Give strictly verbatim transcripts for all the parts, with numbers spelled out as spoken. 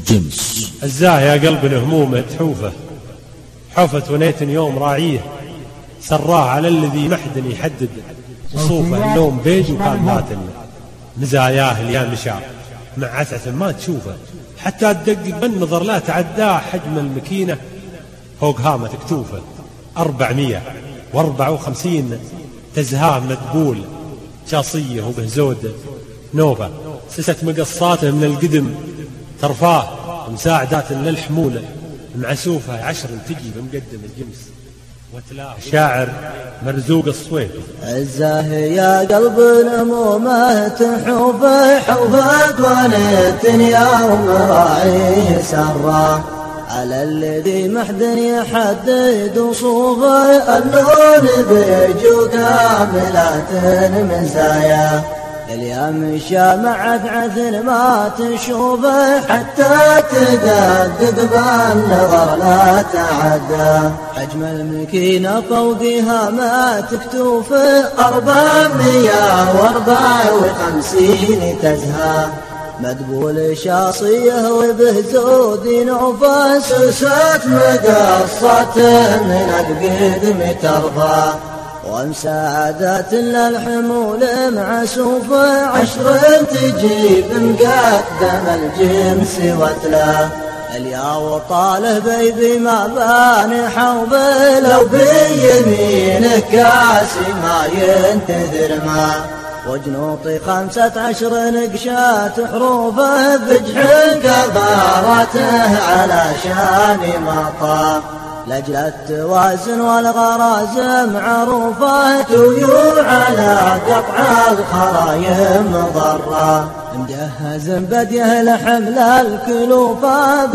جمس. الزاه يا قلب الهموم تحوفه، حوفت ونيت يوم راعيه، سراه على الذي محد يحدد وصوفه، النوم بيج وكان باتن، مزاياه اليا مشى مع عسعة ما تشوفه، حتى تدقق بالنظر لا تعداه حجم المكينة، فوق هامة كتوفه أربعمية وأربعة وخمسين تزهاه مدبول شاصية وبهزود نوفة، سست مقصاته من القدم ترفاه مساعدات للحمولة، معسوفة عشر تجي بمقدم الجمس وتلاه شاعر مرزوق الصويف. عزاه يا قلب الهمومة تحوفه، حوفت ونيت يوم راعيه سراه على الذي محد يحدد وصوفه، اللون بيج كاملات مزايا اليوم شامع عثر ما تشوفه، حتى تدقق بالنظر لا تعدى حجم المكينة فوقها ما تكتوفه، أربعمية وأربعة وخمسين تزهى مدبول شاصيه وبهزود نوفه، سست مقصة من القدم ترفع ومساعدات للحمول معسوفة، عشر تجيب مقدم الجنس وتلا اليا طاله بيبي ما بان حوبه، لو بيمينك كاسي ما ينتذر ما وجنوطي خمسة عشر نقشات حروفه، بجحل كبارته على شان ما طاف لجل التوازن والغرازم معروفة، تيوع على قطع الخرايم ضرة مجهز بديه لحمل الكلوفة،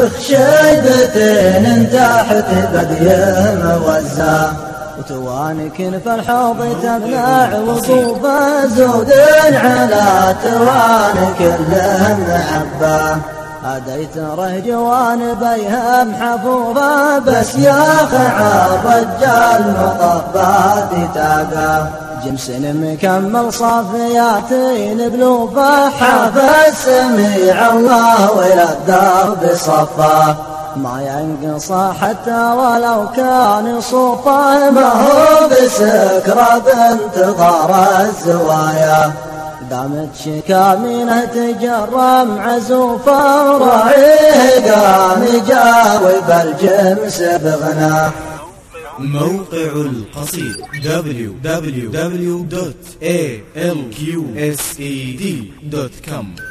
بخشيدتين تحت بديه موزع وتوانك في الحوض تمنع وصوفه، زود على توانك كله محبه هديت ره جوانبيها محفوظة، بس يا خعاب الرجال مطبات تاقى جمس مكمل صافياتين بلوفة، حافظ سميع الله ولا الدرب صفه ما ينقص حتى ولو كان صوفه، ما هو بسكرة بانتظار الزوايا دامت شكامينه تجرم عزوفه، وراعيه قام يجاوب الجمس بغناه. موقع القصيد دبليو دبليو دبليو دوت إيه إل كيو إس إي دي دوت كوم